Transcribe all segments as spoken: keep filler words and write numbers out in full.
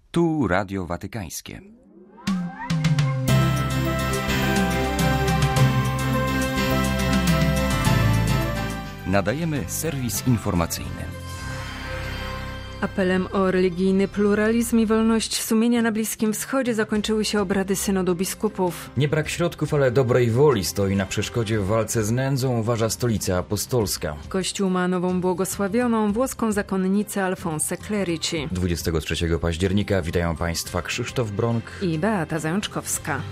Tu Radio Watykańskie. Nadajemy serwis informacyjny. Apelem o religijny pluralizm i wolność sumienia na Bliskim Wschodzie zakończyły się obrady Synodu Biskupów. Nie brak środków, ale dobrej woli stoi na przeszkodzie w walce z nędzą, uważa Stolica Apostolska. Kościół ma nową błogosławioną włoską zakonnicę Alfonsę Clerici. dwudziestego trzeciego października witają Państwa Krzysztof Bronk i Beata Zajączkowska.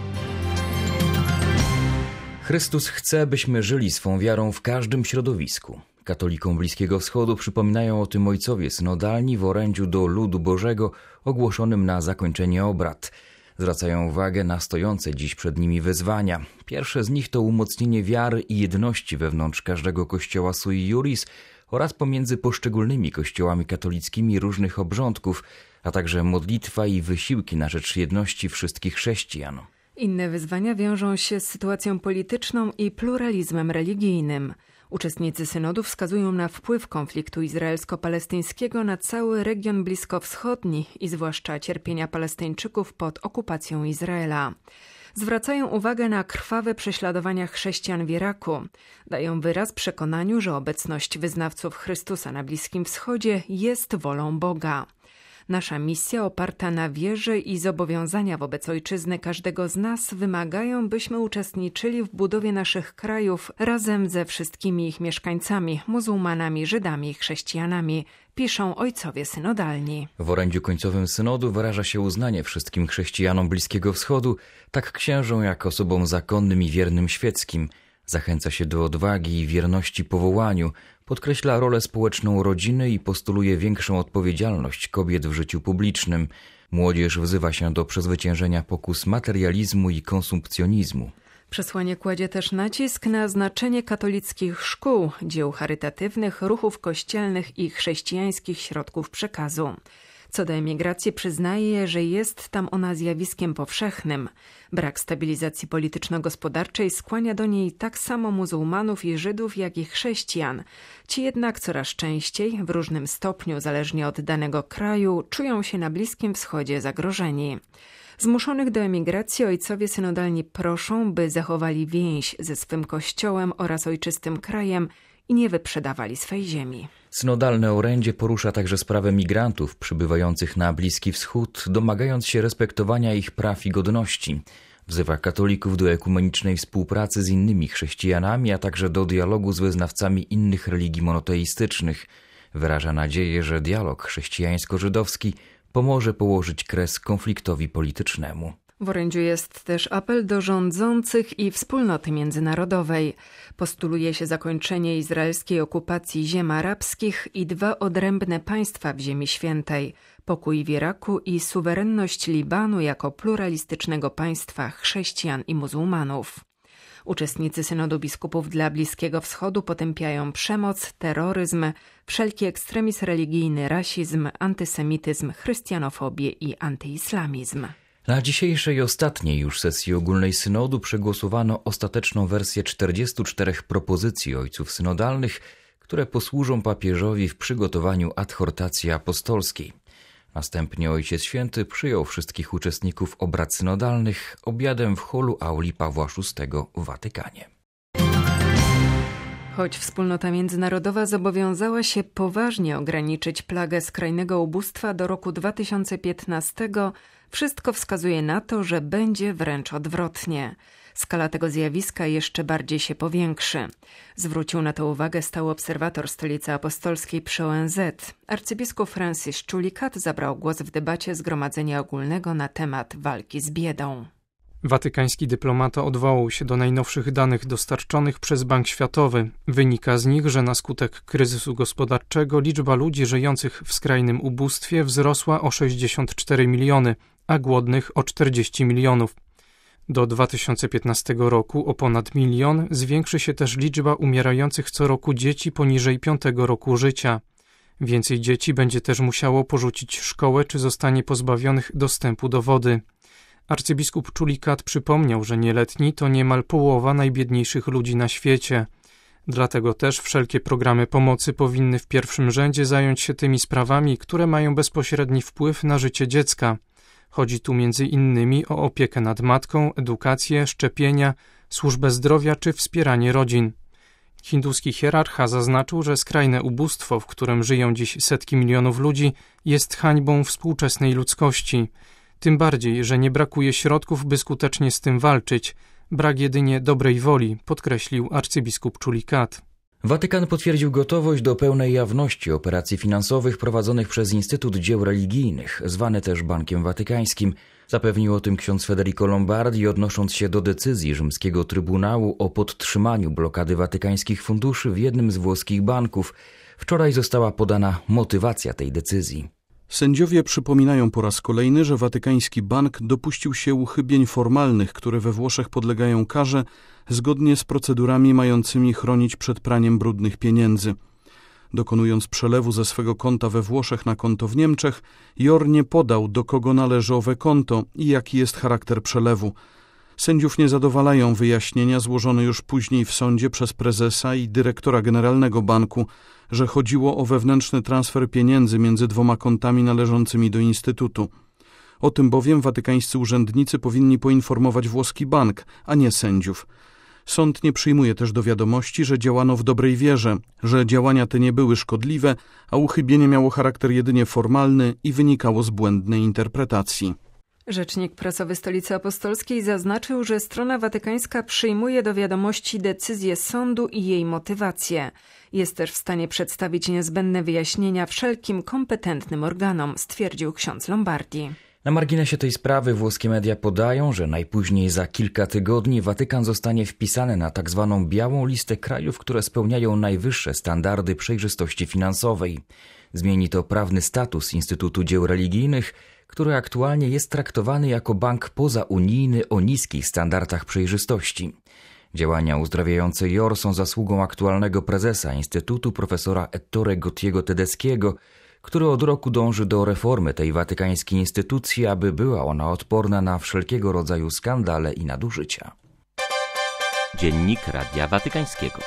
Chrystus chce, byśmy żyli swą wiarą w każdym środowisku. Katolikom Bliskiego Wschodu przypominają o tym ojcowie synodalni w orędziu do ludu Bożego ogłoszonym na zakończenie obrad. Zwracają uwagę na stojące dziś przed nimi wyzwania. Pierwsze z nich to umocnienie wiary i jedności wewnątrz każdego kościoła sui juris oraz pomiędzy poszczególnymi kościołami katolickimi różnych obrządków, a także modlitwa i wysiłki na rzecz jedności wszystkich chrześcijan. Inne wyzwania wiążą się z sytuacją polityczną i pluralizmem religijnym. Uczestnicy synodu wskazują na wpływ konfliktu izraelsko-palestyńskiego na cały region bliskowschodni i zwłaszcza cierpienia Palestyńczyków pod okupacją Izraela. Zwracają uwagę na krwawe prześladowania chrześcijan w Iraku. Dają wyraz przekonaniu, że obecność wyznawców Chrystusa na Bliskim Wschodzie jest wolą Boga. Nasza misja oparta na wierze i zobowiązania wobec ojczyzny każdego z nas wymagają, byśmy uczestniczyli w budowie naszych krajów razem ze wszystkimi ich mieszkańcami, muzułmanami, Żydami i chrześcijanami, piszą ojcowie synodalni. W orędziu końcowym synodu wyraża się uznanie wszystkim chrześcijanom Bliskiego Wschodu, tak księżom jak osobom zakonnym i wiernym świeckim. Zachęca się do odwagi i wierności powołaniu, podkreśla rolę społeczną rodziny i postuluje większą odpowiedzialność kobiet w życiu publicznym. Młodzież wzywa się do przezwyciężenia pokus materializmu i konsumpcjonizmu. Przesłanie kładzie też nacisk na znaczenie katolickich szkół, dzieł charytatywnych, ruchów kościelnych i chrześcijańskich środków przekazu. Co do emigracji przyznaje, że jest tam ona zjawiskiem powszechnym. Brak stabilizacji polityczno-gospodarczej skłania do niej tak samo muzułmanów i Żydów, jak i chrześcijan. Ci jednak coraz częściej, w różnym stopniu, zależnie od danego kraju, czują się na Bliskim Wschodzie zagrożeni. Zmuszonych do emigracji ojcowie synodalni proszą, by zachowali więź ze swym kościołem oraz ojczystym krajem i nie wyprzedawali swej ziemi. Synodalne orędzie porusza także sprawę migrantów przybywających na Bliski Wschód, domagając się respektowania ich praw i godności. Wzywa katolików do ekumenicznej współpracy z innymi chrześcijanami, a także do dialogu z wyznawcami innych religii monoteistycznych. Wyraża nadzieję, że dialog chrześcijańsko-żydowski pomoże położyć kres konfliktowi politycznemu. W orędziu jest też apel do rządzących i wspólnoty międzynarodowej. Postuluje się zakończenie izraelskiej okupacji ziem arabskich i dwa odrębne państwa w Ziemi Świętej, pokój w Iraku i suwerenność Libanu jako pluralistycznego państwa chrześcijan i muzułmanów. Uczestnicy Synodu Biskupów dla Bliskiego Wschodu potępiają przemoc, terroryzm, wszelki ekstremizm religijny, rasizm, antysemityzm, chrystianofobię i antyislamizm. Na dzisiejszej ostatniej już sesji ogólnej synodu przegłosowano ostateczną wersję czterdziestu czterech propozycji ojców synodalnych, które posłużą papieżowi w przygotowaniu adhortacji apostolskiej. Następnie Ojciec Święty przyjął wszystkich uczestników obrad synodalnych obiadem w holu auli Pawła szóstego w Watykanie. Choć wspólnota międzynarodowa zobowiązała się poważnie ograniczyć plagę skrajnego ubóstwa do roku dwa tysiące piętnastego, wszystko wskazuje na to, że będzie wręcz odwrotnie. Skala tego zjawiska jeszcze bardziej się powiększy. Zwrócił na to uwagę stały obserwator Stolicy Apostolskiej przy O N Z. Arcybiskup Francis Chulikat zabrał głos w debacie Zgromadzenia Ogólnego na temat walki z biedą. Watykański dyplomata odwołał się do najnowszych danych dostarczonych przez Bank Światowy. Wynika z nich, że na skutek kryzysu gospodarczego liczba ludzi żyjących w skrajnym ubóstwie wzrosła o sześćdziesiąt cztery miliony, a głodnych o czterdzieści milionów. Do dwa tysiące piętnastego roku o ponad milion zwiększy się też liczba umierających co roku dzieci poniżej piątego roku życia. Więcej dzieci będzie też musiało porzucić szkołę czy zostanie pozbawionych dostępu do wody. Arcybiskup Chulikat przypomniał, że nieletni to niemal połowa najbiedniejszych ludzi na świecie. Dlatego też wszelkie programy pomocy powinny w pierwszym rzędzie zająć się tymi sprawami, które mają bezpośredni wpływ na życie dziecka. Chodzi tu między innymi o opiekę nad matką, edukację, szczepienia, służbę zdrowia czy wspieranie rodzin. Hinduski hierarcha zaznaczył, że skrajne ubóstwo, w którym żyją dziś setki milionów ludzi, jest hańbą współczesnej ludzkości. Tym bardziej, że nie brakuje środków, by skutecznie z tym walczyć. Brak jedynie dobrej woli, podkreślił arcybiskup Chulikat. Watykan potwierdził gotowość do pełnej jawności operacji finansowych prowadzonych przez Instytut Dzieł Religijnych, zwany też Bankiem Watykańskim. Zapewnił o tym ksiądz Federico Lombardi, odnosząc się do decyzji rzymskiego Trybunału o podtrzymaniu blokady watykańskich funduszy w jednym z włoskich banków. Wczoraj została podana motywacja tej decyzji. Sędziowie przypominają po raz kolejny, że watykański bank dopuścił się uchybień formalnych, które we Włoszech podlegają karze, zgodnie z procedurami mającymi chronić przed praniem brudnych pieniędzy. Dokonując przelewu ze swego konta we Włoszech na konto w Niemczech, Jor nie podał, do kogo należy owe konto i jaki jest charakter przelewu. Sędziów nie zadowalają wyjaśnienia złożone już później w sądzie przez prezesa i dyrektora generalnego banku, że chodziło o wewnętrzny transfer pieniędzy między dwoma kontami należącymi do Instytutu. O tym bowiem watykańscy urzędnicy powinni poinformować włoski bank, a nie sędziów. Sąd nie przyjmuje też do wiadomości, że działano w dobrej wierze, że działania te nie były szkodliwe, a uchybienie miało charakter jedynie formalny i wynikało z błędnej interpretacji. Rzecznik prasowy Stolicy Apostolskiej zaznaczył, że strona watykańska przyjmuje do wiadomości decyzję sądu i jej motywację. Jest też w stanie przedstawić niezbędne wyjaśnienia wszelkim kompetentnym organom, stwierdził ksiądz Lombardi. Na marginesie tej sprawy włoskie media podają, że najpóźniej za kilka tygodni Watykan zostanie wpisany na tak zwaną białą listę krajów, które spełniają najwyższe standardy przejrzystości finansowej. Zmieni to prawny status Instytutu Dzieł Religijnych, który aktualnie jest traktowany jako bank pozaunijny o niskich standardach przejrzystości. Działania uzdrawiające Jor są zasługą aktualnego prezesa Instytutu, profesora Ettore Gottiego Tedeschiego, który od roku dąży do reformy tej watykańskiej instytucji, aby była ona odporna na wszelkiego rodzaju skandale i nadużycia. Dziennik Radia Watykańskiego.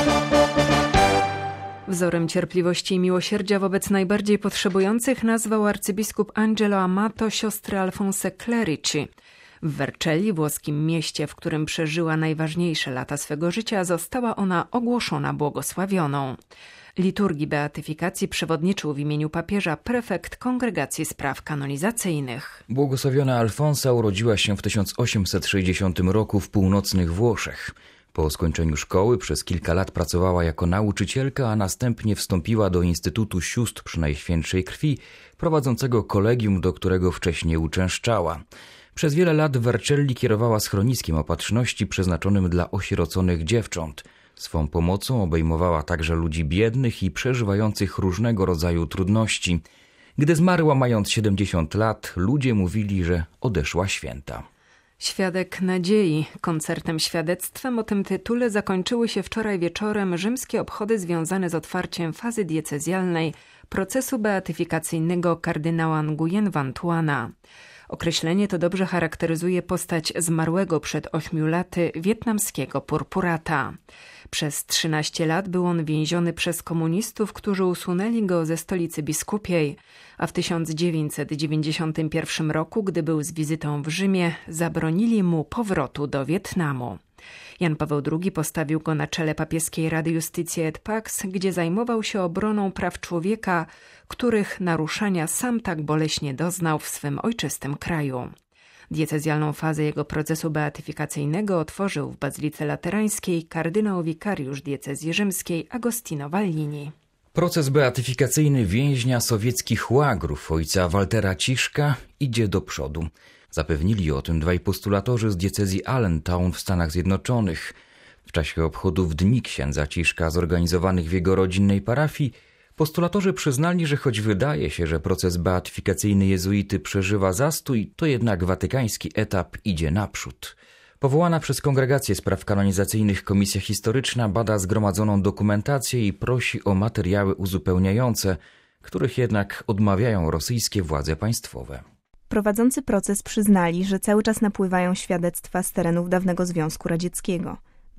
Wzorem cierpliwości i miłosierdzia wobec najbardziej potrzebujących nazwał arcybiskup Angelo Amato siostrę Alfonse Clerici. W Vercelli, włoskim mieście, w którym przeżyła najważniejsze lata swego życia, została ona ogłoszona błogosławioną. Liturgii beatyfikacji przewodniczył w imieniu papieża prefekt Kongregacji Spraw Kanonizacyjnych. Błogosławiona Alfonsa urodziła się w tysiąc osiemset sześćdziesiątym roku w północnych Włoszech. Po skończeniu szkoły przez kilka lat pracowała jako nauczycielka, a następnie wstąpiła do Instytutu Sióstr Przenajświętszej Krwi, prowadzącego kolegium, do którego wcześniej uczęszczała. Przez wiele lat w Vercelli kierowała schroniskiem opatrzności przeznaczonym dla osieroconych dziewcząt. Swą pomocą obejmowała także ludzi biednych i przeżywających różnego rodzaju trudności. Gdy zmarła mając siedemdziesiąt lat, ludzie mówili, że odeszła święta. Świadek nadziei. Koncertem świadectwem o tym tytule zakończyły się wczoraj wieczorem rzymskie obchody związane z otwarciem fazy diecezjalnej procesu beatyfikacyjnego kardynała Nguyen Van Thuana. Określenie to dobrze charakteryzuje postać zmarłego przed ośmiu laty wietnamskiego purpurata. Przez trzynaście lat był on więziony przez komunistów, którzy usunęli go ze stolicy biskupiej, a w tysiąc dziewięćset dziewięćdziesiątym pierwszym roku, gdy był z wizytą w Rzymie, zabronili mu powrotu do Wietnamu. Jan Paweł drugi postawił go na czele papieskiej Rady Justitia et Pax, gdzie zajmował się obroną praw człowieka, których naruszania sam tak boleśnie doznał w swym ojczystym kraju. Diecezjalną fazę jego procesu beatyfikacyjnego otworzył w Bazylice Laterańskiej kardynał wikariusz diecezji rzymskiej Agostino Vallini. Proces beatyfikacyjny więźnia sowieckich łagrów ojca Waltera Ciszka idzie do przodu. Zapewnili o tym dwaj postulatorzy z diecezji Allentown w Stanach Zjednoczonych. W czasie obchodów Dni księdza Ciszka zorganizowanych w jego rodzinnej parafii postulatorzy przyznali, że choć wydaje się, że proces beatyfikacyjny jezuity przeżywa zastój, to jednak watykański etap idzie naprzód. Powołana przez Kongregację Spraw Kanonizacyjnych Komisja Historyczna bada zgromadzoną dokumentację i prosi o materiały uzupełniające, których jednak odmawiają rosyjskie władze państwowe. Prowadzący proces przyznali, że cały czas napływają świadectwa z terenów dawnego Związku Radzieckiego.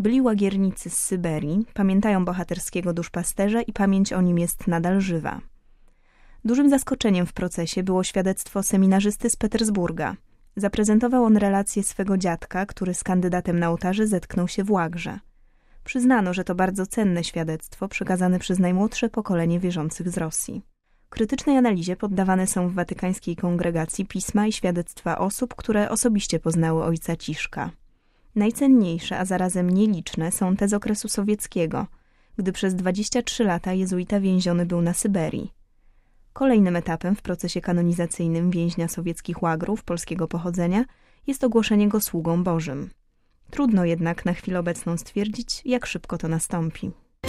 Byli łagiernicy z Syberii, pamiętają bohaterskiego duszpasterza i pamięć o nim jest nadal żywa. Dużym zaskoczeniem w procesie było świadectwo seminarzysty z Petersburga. Zaprezentował on relację swego dziadka, który z kandydatem na ołtarze zetknął się w łagrze. Przyznano, że to bardzo cenne świadectwo przekazane przez najmłodsze pokolenie wierzących z Rosji. Krytycznej analizie poddawane są w watykańskiej kongregacji pisma i świadectwa osób, które osobiście poznały ojca Ciszka. Najcenniejsze, a zarazem nieliczne są te z okresu sowieckiego, gdy przez dwadzieścia trzy lata jezuita więziony był na Syberii. Kolejnym etapem w procesie kanonizacyjnym więźnia sowieckich łagrów polskiego pochodzenia jest ogłoszenie go sługą Bożym. Trudno jednak na chwilę obecną stwierdzić, jak szybko to nastąpi.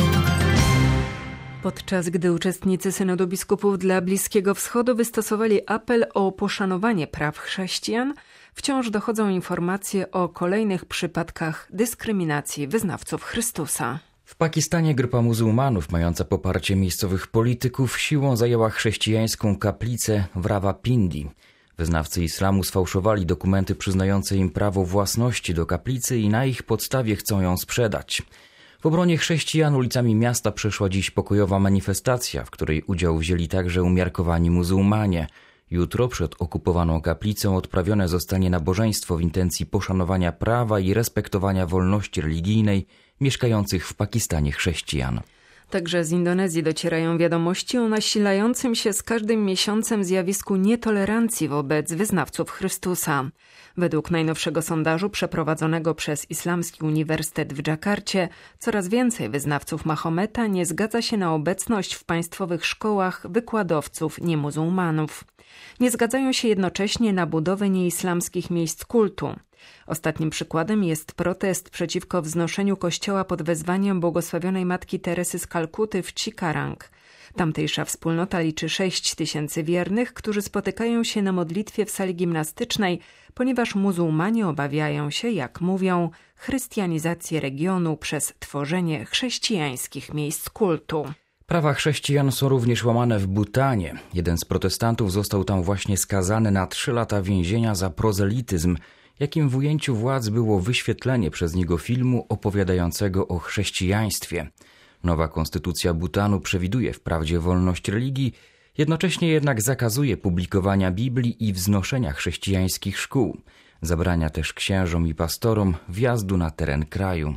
Podczas gdy uczestnicy Synodu Biskupów dla Bliskiego Wschodu wystosowali apel o poszanowanie praw chrześcijan, wciąż dochodzą informacje o kolejnych przypadkach dyskryminacji wyznawców Chrystusa. W Pakistanie grupa muzułmanów mająca poparcie miejscowych polityków siłą zajęła chrześcijańską kaplicę w Rawalpindi. Wyznawcy islamu sfałszowali dokumenty przyznające im prawo własności do kaplicy i na ich podstawie chcą ją sprzedać. W obronie chrześcijan ulicami miasta przeszła dziś pokojowa manifestacja, w której udział wzięli także umiarkowani muzułmanie. Jutro przed okupowaną kaplicą odprawione zostanie nabożeństwo w intencji poszanowania prawa i respektowania wolności religijnej mieszkających w Pakistanie chrześcijan. Także z Indonezji docierają wiadomości o nasilającym się z każdym miesiącem zjawisku nietolerancji wobec wyznawców Chrystusa. Według najnowszego sondażu przeprowadzonego przez Islamski Uniwersytet w Dżakarcie, coraz więcej wyznawców Mahometa nie zgadza się na obecność w państwowych szkołach wykładowców niemuzułmanów. Nie zgadzają się jednocześnie na budowę nieislamskich miejsc kultu. Ostatnim przykładem jest protest przeciwko wznoszeniu kościoła pod wezwaniem błogosławionej Matki Teresy z Kalkuty w Cikarang. Tamtejsza wspólnota liczy sześć tysięcy wiernych, którzy spotykają się na modlitwie w sali gimnastycznej, ponieważ muzułmanie obawiają się, jak mówią, chrystianizacji regionu przez tworzenie chrześcijańskich miejsc kultu. Prawa chrześcijan są również łamane w Bhutanie. Jeden z protestantów został tam właśnie skazany na trzy lata więzienia za prozelityzm, jakim w ujęciu władz było wyświetlenie przez niego filmu opowiadającego o chrześcijaństwie. Nowa konstytucja Bhutanu przewiduje wprawdzie wolność religii, jednocześnie jednak zakazuje publikowania Biblii i wznoszenia chrześcijańskich szkół. Zabrania też księżom i pastorom wjazdu na teren kraju.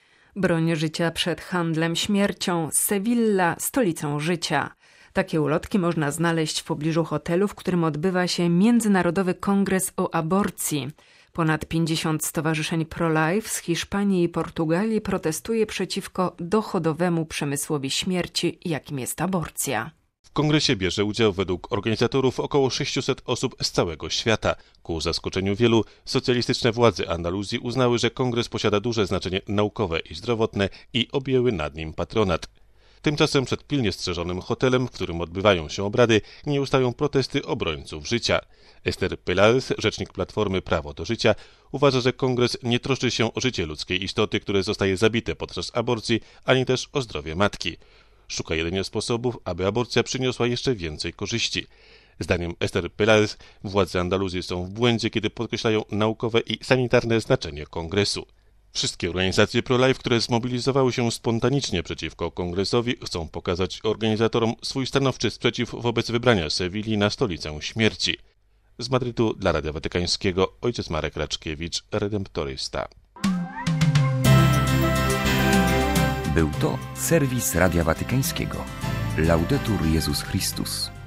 Broń życia przed handlem śmiercią, Sewilla stolicą życia. Takie ulotki można znaleźć w pobliżu hotelu, w którym odbywa się Międzynarodowy Kongres o Aborcji. Ponad pięćdziesiąt stowarzyszeń pro-life z Hiszpanii i Portugalii protestuje przeciwko dochodowemu przemysłowi śmierci, jakim jest aborcja. W kongresie bierze udział według organizatorów około sześciuset osób z całego świata. Ku zaskoczeniu wielu, socjalistyczne władze Andaluzji uznały, że kongres posiada duże znaczenie naukowe i zdrowotne i objęły nad nim patronat. Tymczasem przed pilnie strzeżonym hotelem, w którym odbywają się obrady, nie ustają protesty obrońców życia. Esther Peláez, rzecznik Platformy Prawo do Życia, uważa, że kongres nie troszczy się o życie ludzkiej istoty, które zostaje zabite podczas aborcji, ani też o zdrowie matki. Szuka jedynie sposobów, aby aborcja przyniosła jeszcze więcej korzyści. Zdaniem Esther Peláez władze Andaluzji są w błędzie, kiedy podkreślają naukowe i sanitarne znaczenie kongresu. Wszystkie organizacje pro-life, które zmobilizowały się spontanicznie przeciwko kongresowi, chcą pokazać organizatorom swój stanowczy sprzeciw wobec wybrania Sewilli na stolicę śmierci. Z Madrytu dla Radia Watykańskiego ojciec Marek Raczkiewicz, redemptorysta. Był to serwis Radia Watykańskiego. Laudetur Jezus Chrystus.